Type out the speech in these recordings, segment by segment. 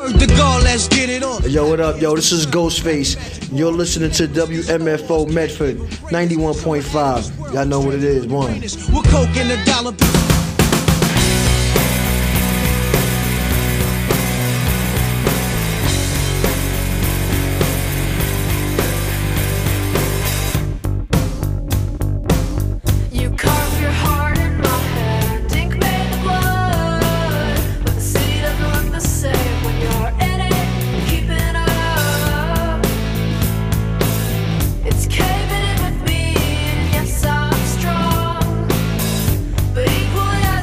The God, let's get it on. Yo, what up, yo? This is Ghostface. You're listening to WMFO Medford 91.5. Y'all know what it is. One. We're coke and a dollar. Caving in with me, and yes, I'm strong. But equally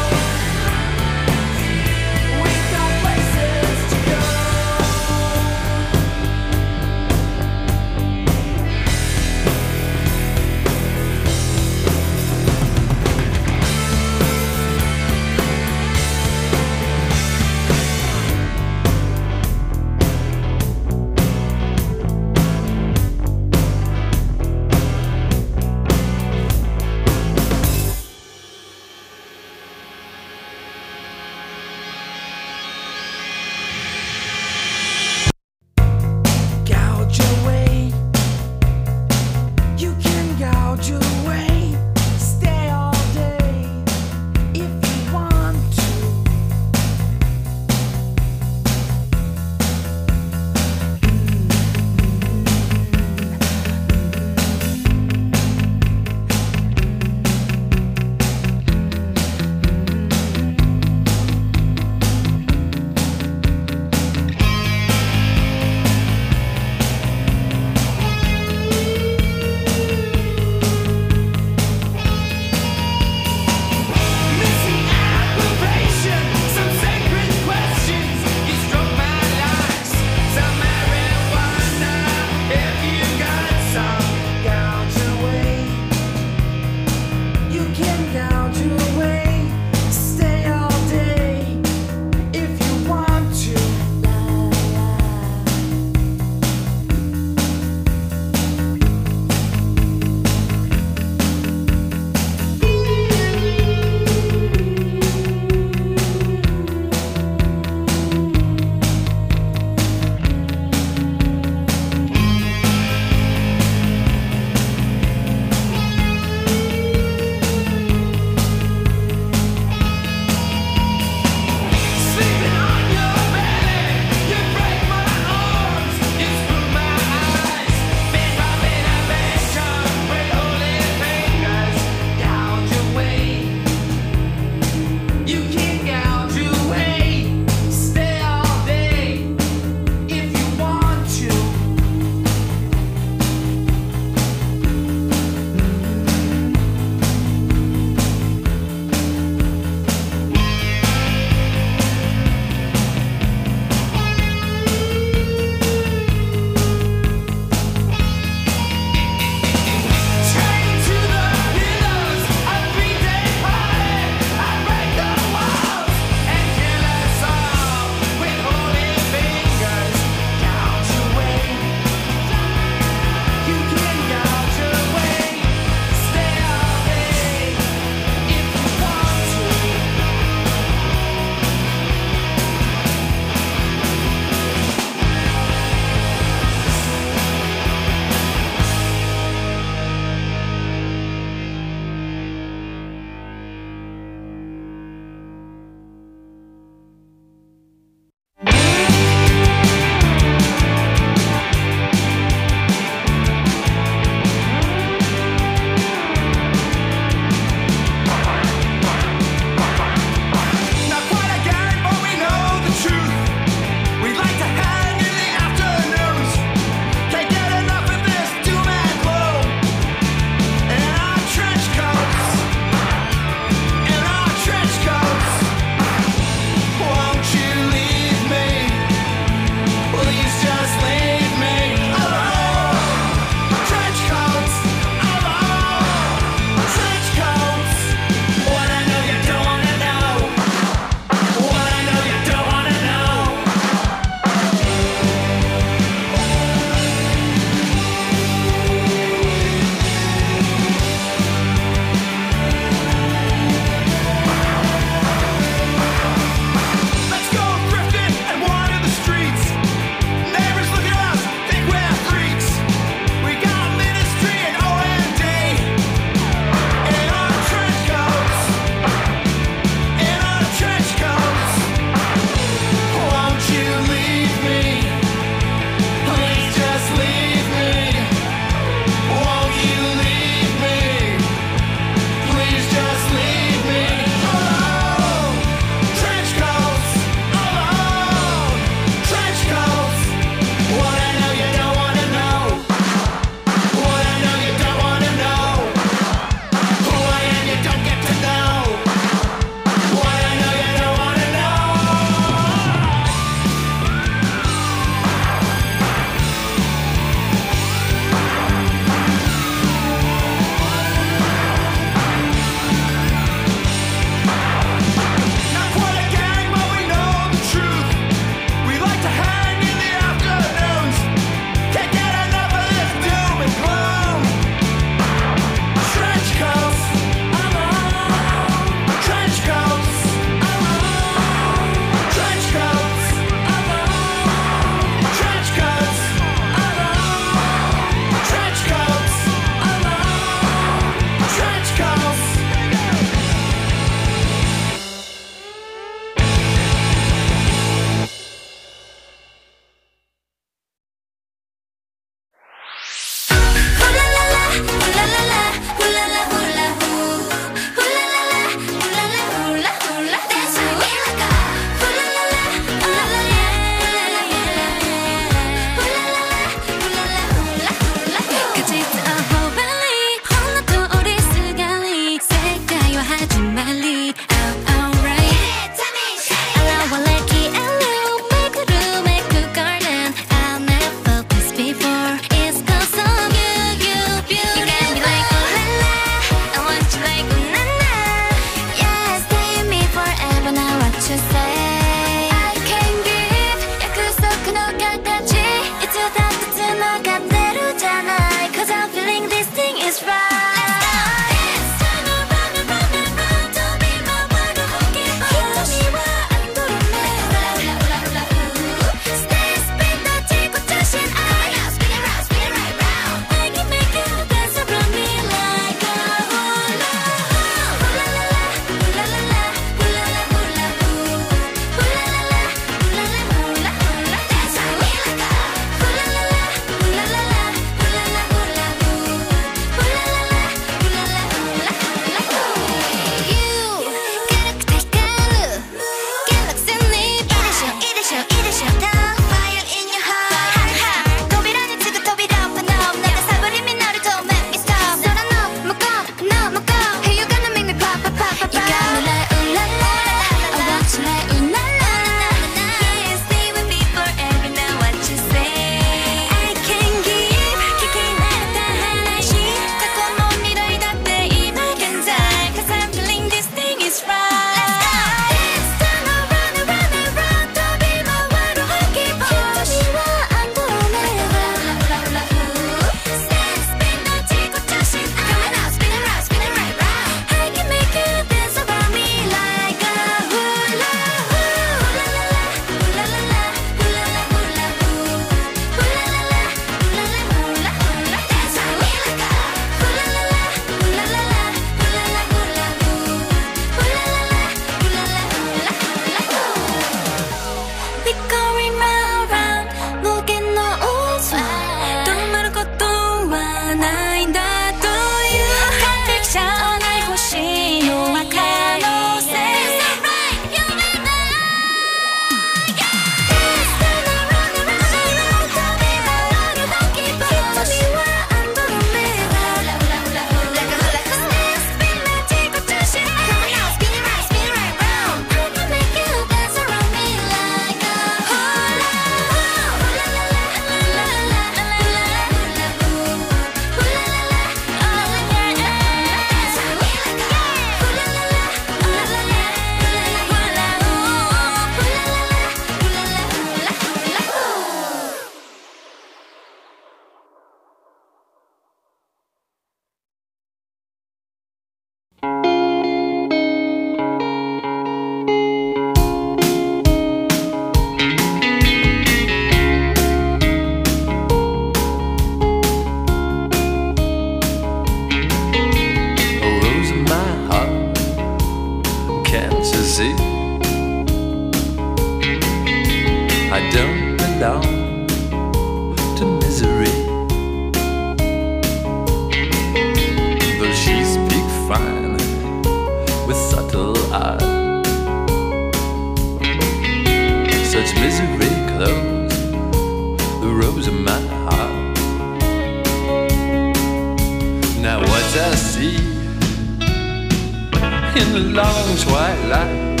In the long twilight,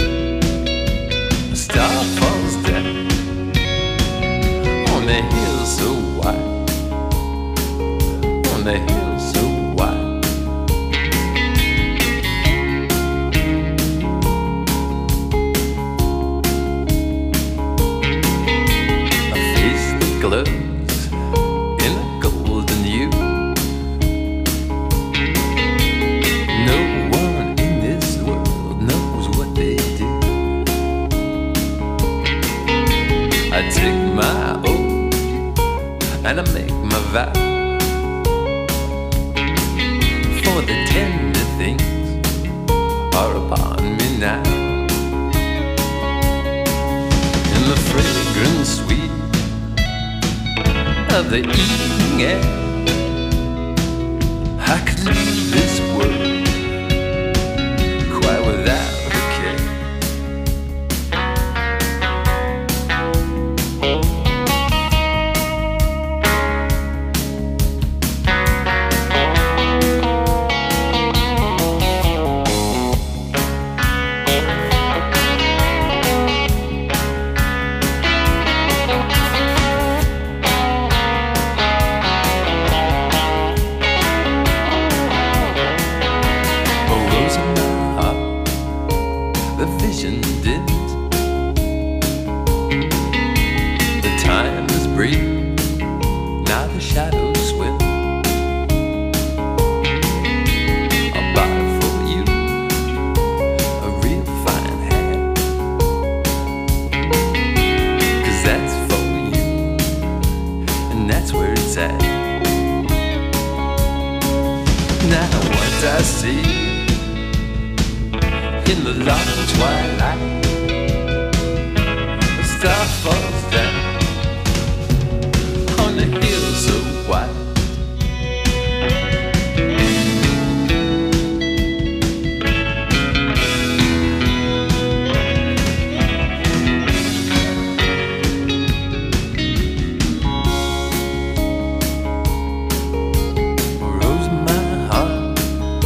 a star falls down on the hill so wide, on the hill so wide. A face that glows in a golden hue. No one in this world knows what they do. I take my oath and I make my vow, for the tender things are upon me now. In the fragrant sweet of the evening air, I could leave this world quite without a care. The vision dims, the time is brief, now the shadows swim. I'll buy for you a real fine hat, 'cause that's for you, and that's where it's at. Now what I see in the long twilight, a star falls down on the hill so wide. Rose in my heart,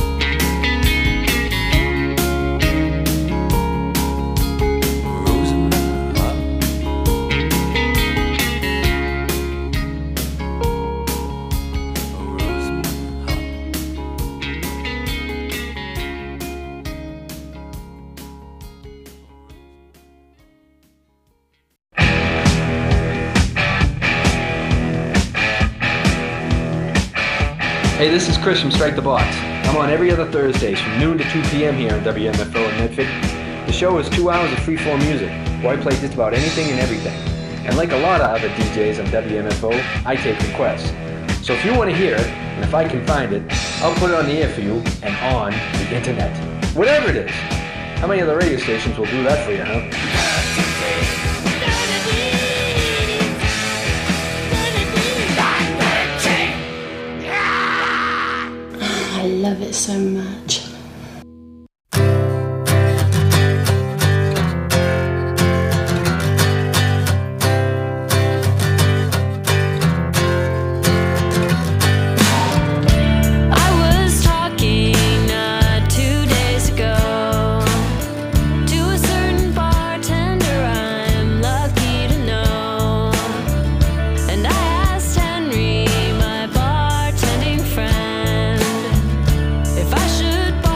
Hey, this is Chris from Strike the Box. I'm on every other Thursdays from noon to 2 p.m. here on WMFO in Medford. The show is 2 hours of free-form music, where I play just about anything and everything. And like a lot of other DJs on WMFO, I take requests. So if you want to hear it, and if I can find it, I'll put it on the air for you and on the internet. Whatever it is. How many other radio stations will do that for you, huh? I love it so much. Should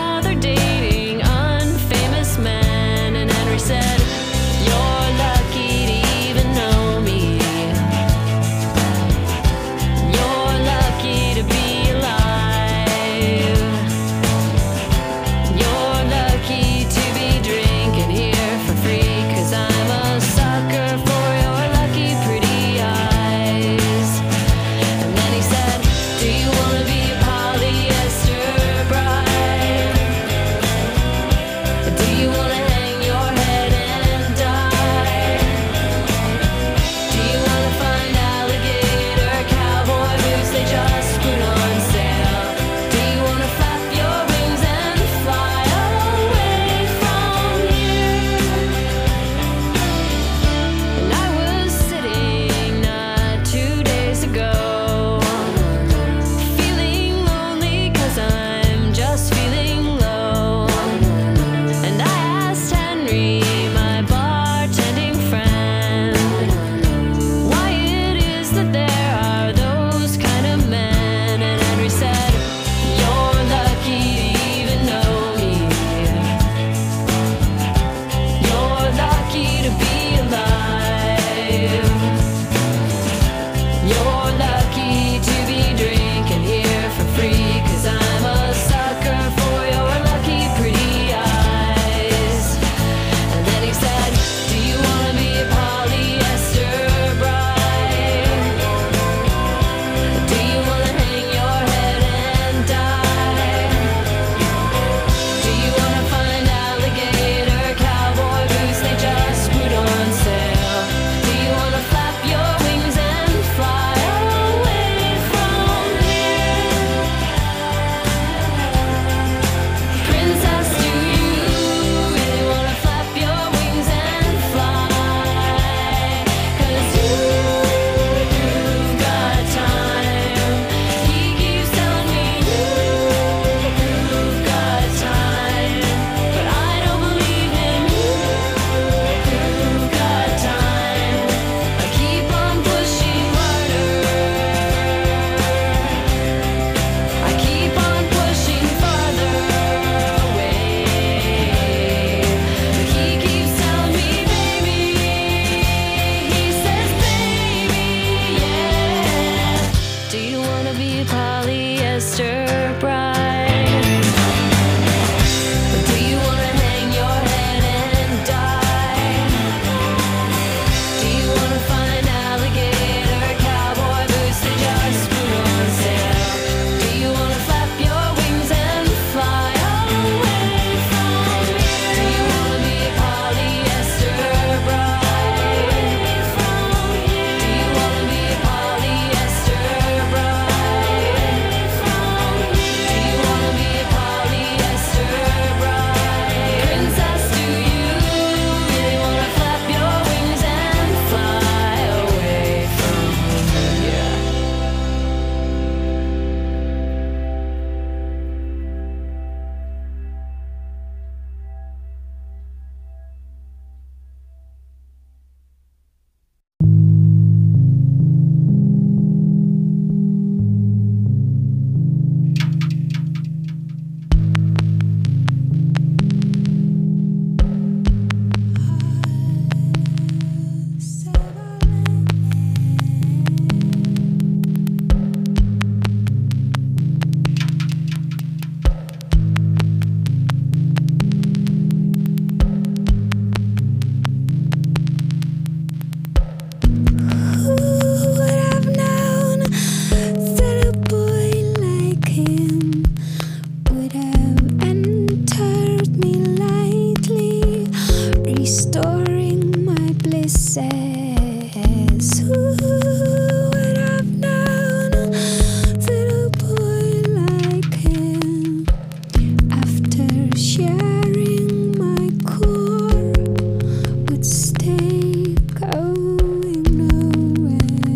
says, who would have known that a boy like him, after sharing my core, would stay going nowhere.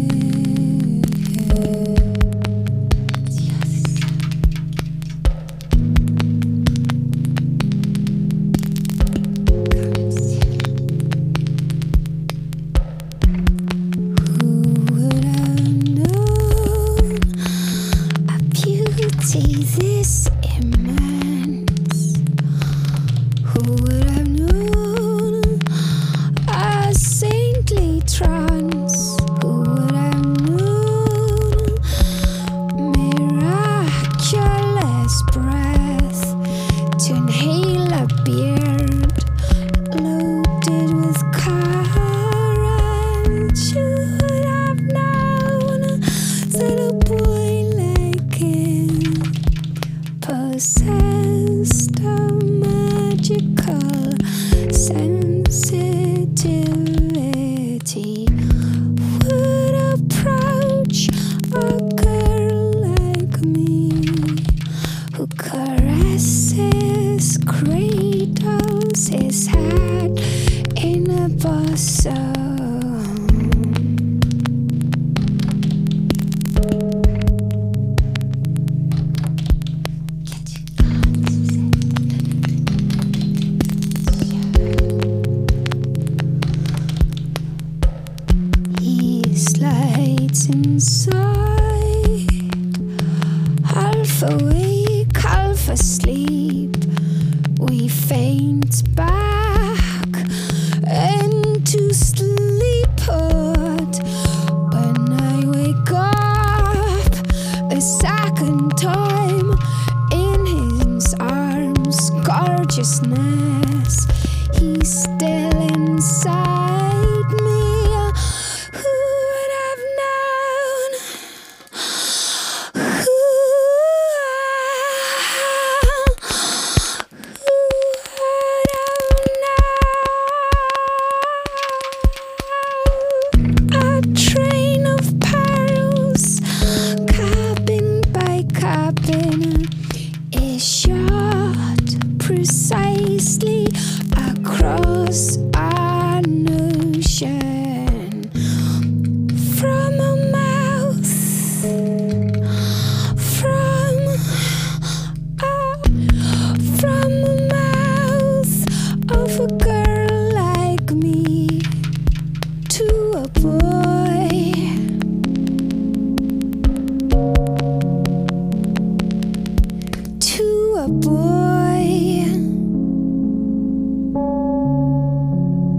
Who would have known a beauty this immense? Who would have known a saintly trance? Who would have known miraculous breath to inhale a beard loaded with courage? Who would have known that a boy like him possessed a magical sensitivity, would approach a girl like me, who caresses, cradles his head in a bosom. He slides inside, half awake, half asleep. We faint back into sleephood. When I wake up a second time in his arms, gorgeousness, he's still inside me. Who would have known? Who would have known? A train of perils, cabin by cabin, is shot precisely across an ocean. From a mouth, from a mouth of a girl like me, to a boy, to a boy.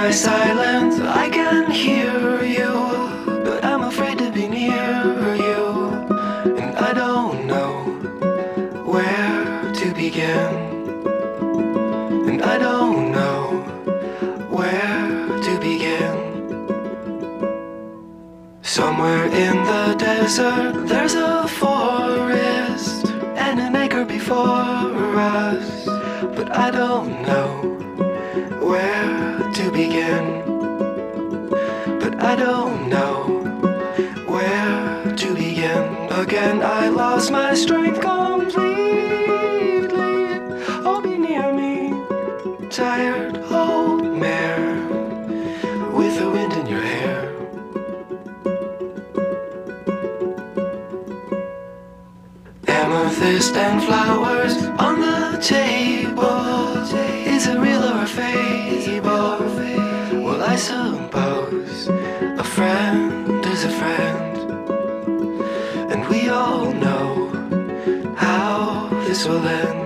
my silence, I can hear you, but I'm afraid to be near you, and I don't know where to begin, and I don't know where to begin. Somewhere in the desert, there's a forest and an acre before us, but I don't know where to begin, but I don't know where to begin. Again, I lost my strength completely. Oh, be near me, tired old mare with the wind in your hair. Amethyst and flowers on the table. Is it real or a fable? Well, I suppose a friend is a friend, and we all know how this will end.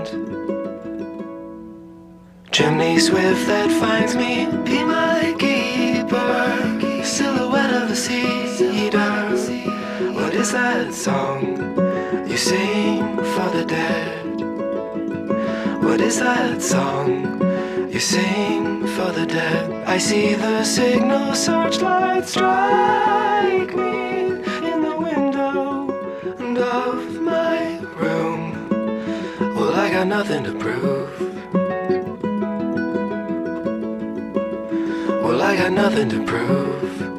Chimney swift that finds me, be my keeper. Silhouette of a cedar. What is that song you sing for the dead? What is that song you sing for the dead? I see the signal searchlight strike me in the window of my room. Well, I got nothing to prove. Well, I got nothing to prove.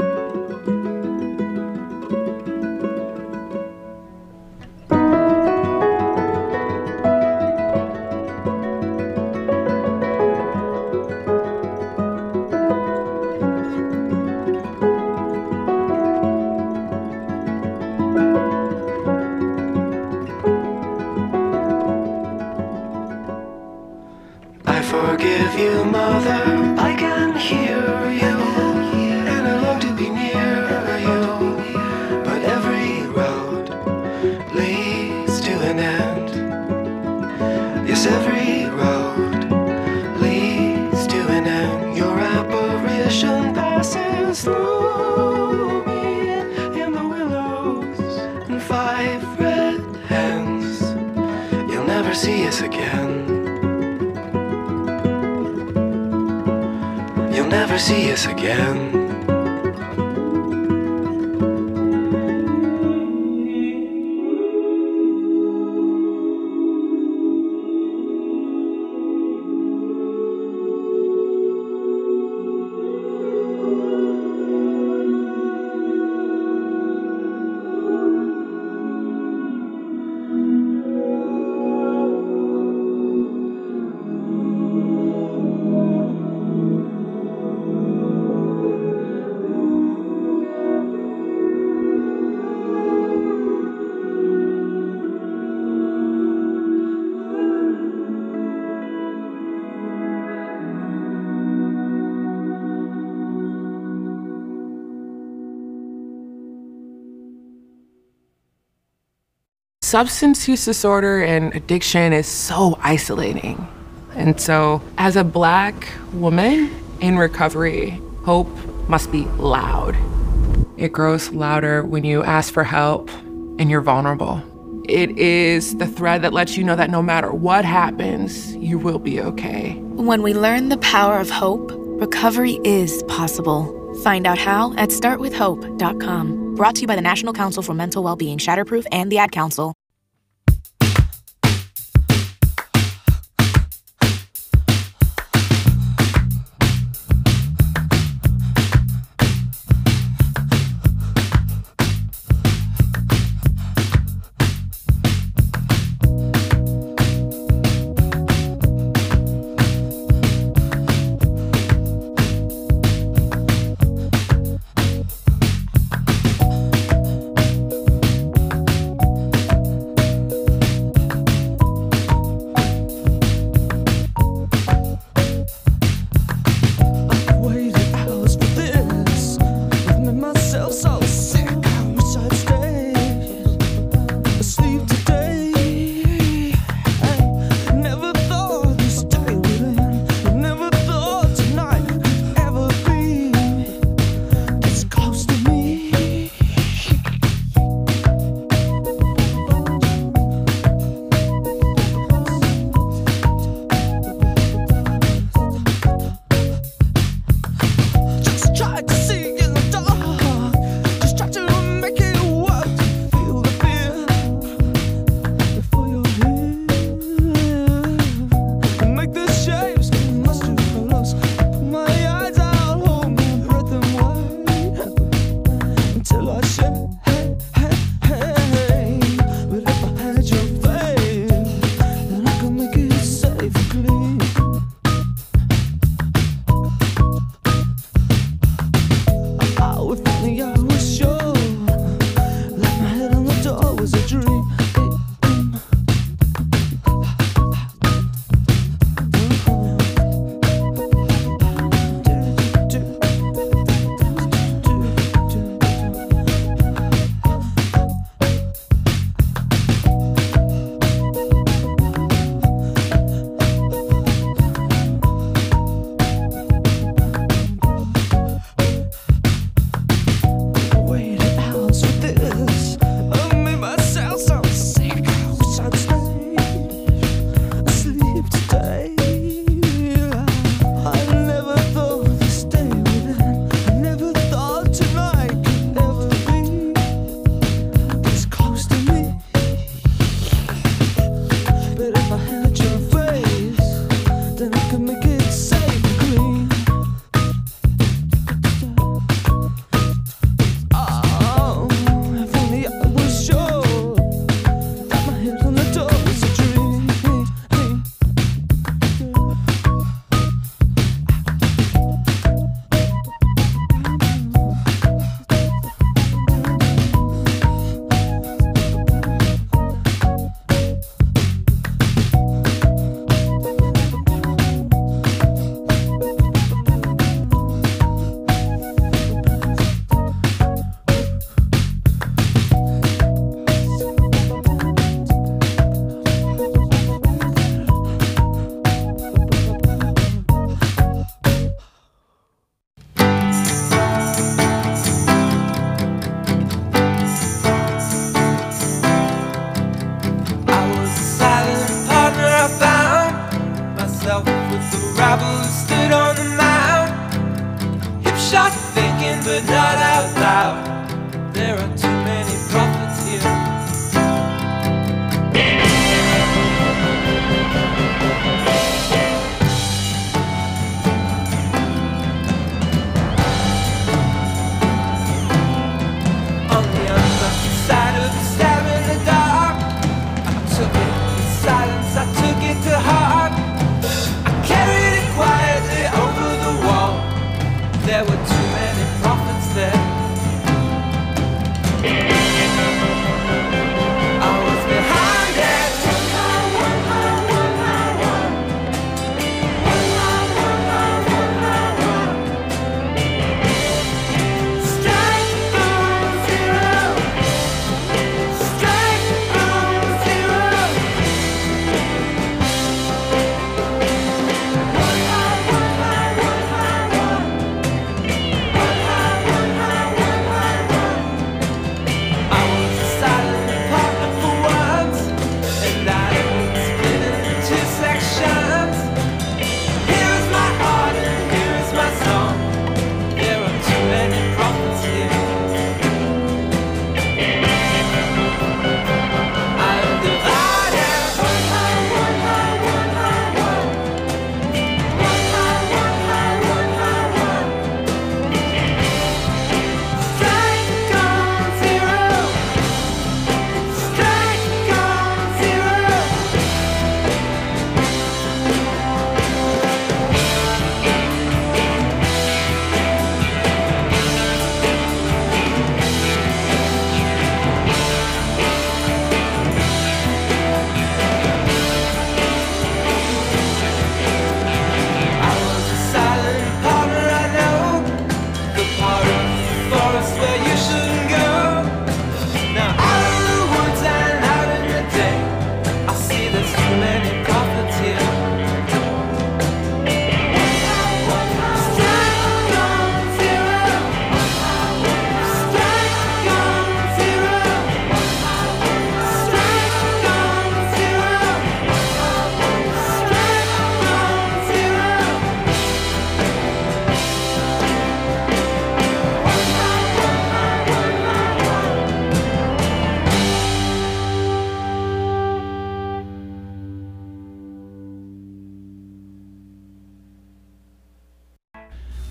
Forgive you, mother, I can hear you, and I long to be near you, but every road leads to an end. Yes, every road leads to an end. Your apparition passes through me in the willows and 5 red hens. You'll never see us again. You'll never see us again. Substance use disorder and addiction is so isolating. And so as a Black woman in recovery, hope must be loud. It grows louder when you ask for help and you're vulnerable. It is the thread that lets you know that no matter what happens, you will be okay. When we learn the power of hope, recovery is possible. Find out how at startwithhope.com. Brought to you by the National Council for Mental Wellbeing, Shatterproof, and the Ad Council.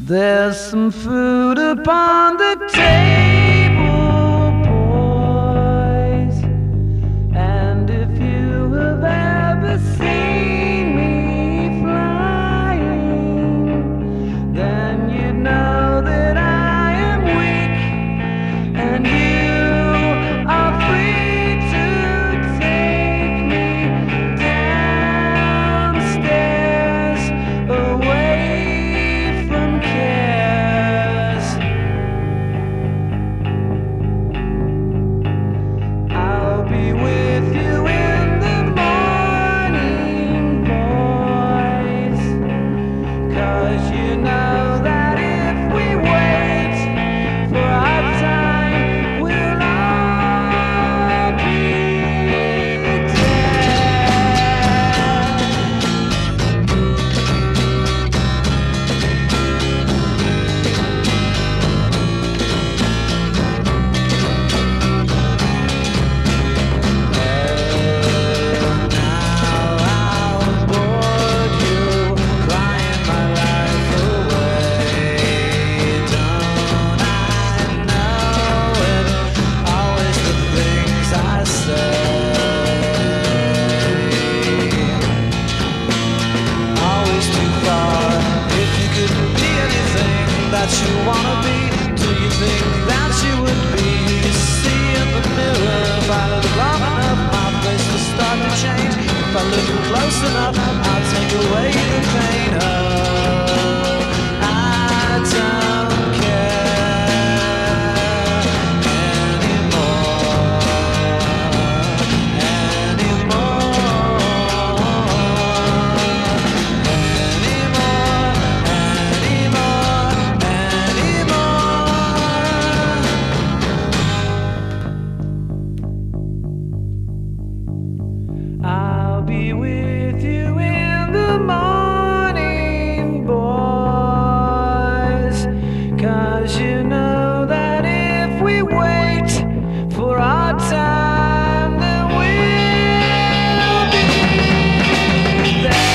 There's some food upon the table, boys. And if you have ever seen me flying, then you know that I am weak, and you are free to take me downstairs away from cares. I'll be with you in the morning, boys, 'cause you know that if we wait for our time, we'll all be dead. That you wanna be, do you think that you would be? You see in the mirror, if I look long enough, my face will start to change. If I look close enough, I'll take away the pain. Oh, I don't care anymore, I'll be with you in the morning, boys, 'cause you know that if we wait for our time, then we'll be there.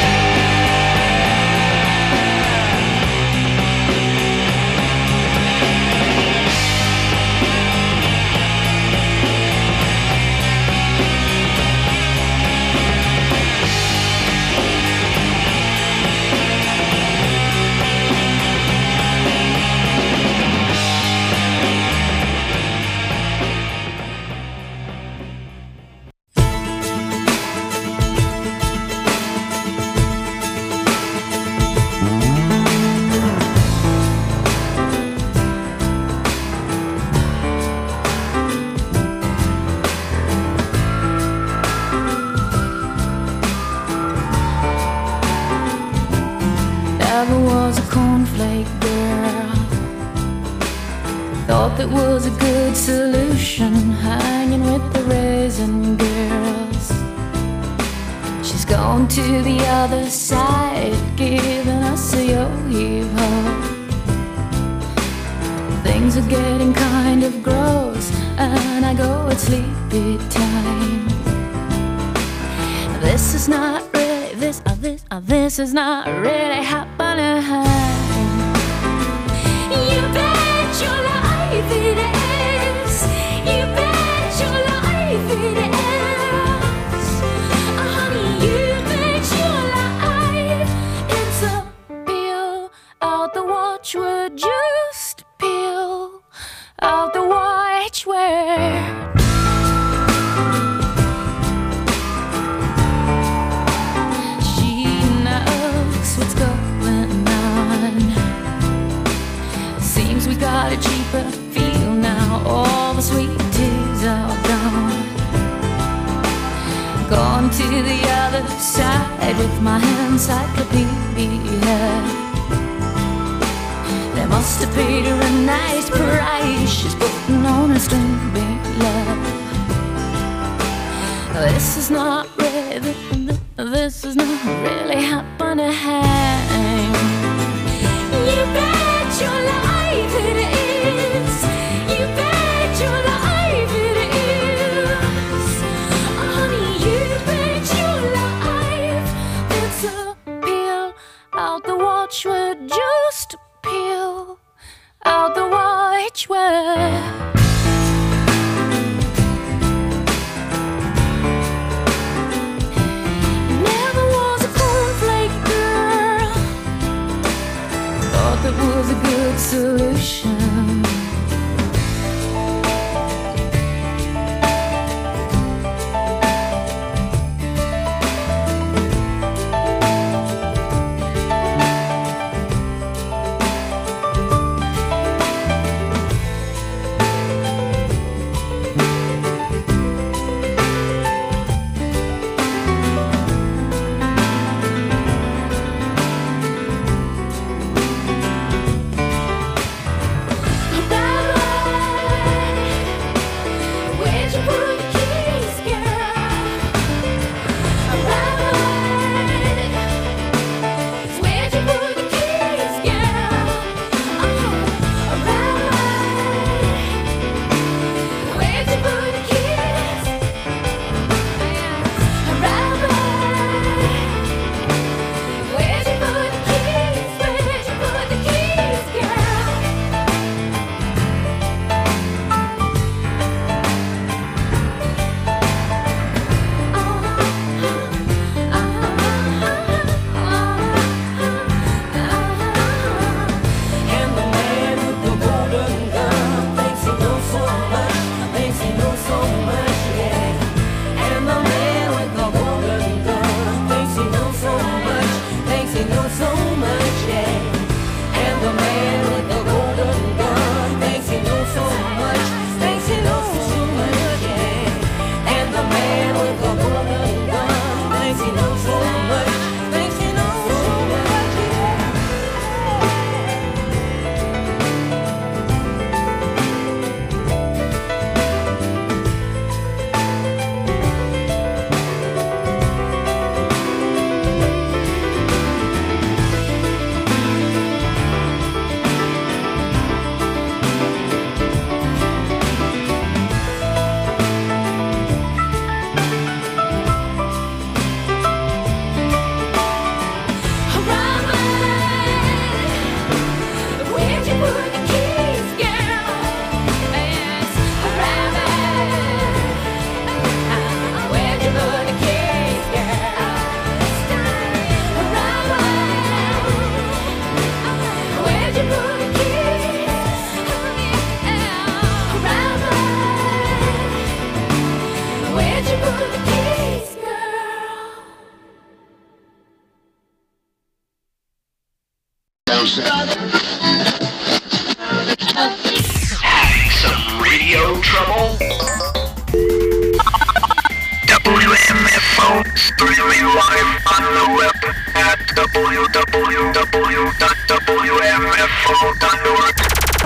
Never was a cornflake girl. Thought that was a good solution, hanging with the raisin girls. She's gone to the other side, giving us a yo-yo. Things are getting kind of gross, and I go at sleepy time. This is not really, this is not really happening. You bet your life it is. You bet your life it is. Honey, you bet your life it's a peel out the watchword. Just peel out the watchword. We got a cheaper feel now. All the sweet teas are gone. Gone to the other side with my encyclopedia. They must have paid her a nice price. She's putting on a string big love. This is not really, this is not really happening. You bet your life it is. You bet your life it is. Honey, you bet your life. It's a peel out the watchword. Just peel Having some radio trouble? WMFO streaming live on the web at www.wmfo.org.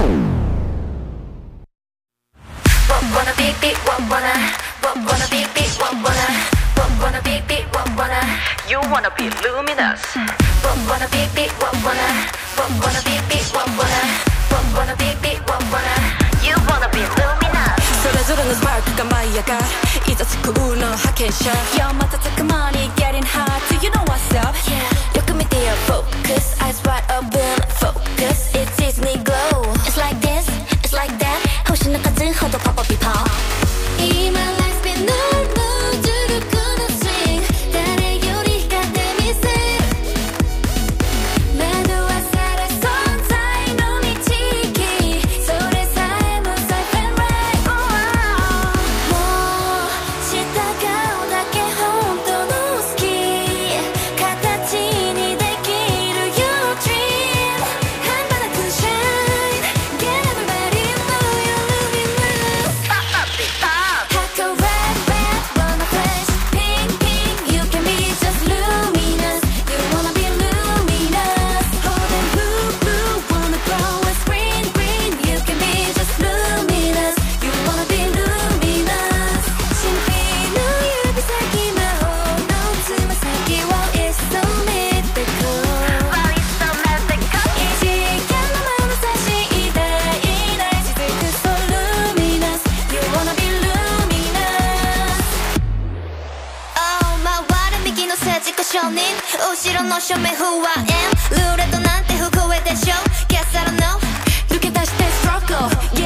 Wanna be wanna be wanna be you wanna be luminous wanna be wanna be wanna be you wanna be luminous それぞれのスパークが舞い上がるいざ作るの派遣者 Yo 瞬く間に getting hot Do you know what's up? Yeah よく見てよ focus Eyes wide open focus It's easily glow It's like this It's like that 星の数ほどポポピポ今 life spin no no 重力の swing 誰より光ってみせる惑わされ存在の導きそれさえも safe and right もう従うだけ本当の好き形にできる your dream 半端なく shine Get everybody know you're luminous Pop up it pop Hack a red red wanna flash Pink pink you can be just luminous You wanna be luminous Holding blue blue wanna glow as green green You can be just luminous You wanna be luminous 神秘の指先魔法のつま先 Wow it's so mythical Wow it's so mythical 異次元の眼差し痛いない雫 So luminous You wanna be luminous Oh 回る右の政治家承認後ろの正面不安ルーレットなんて不公平でしょ Guess I don't know 抜け出して struggle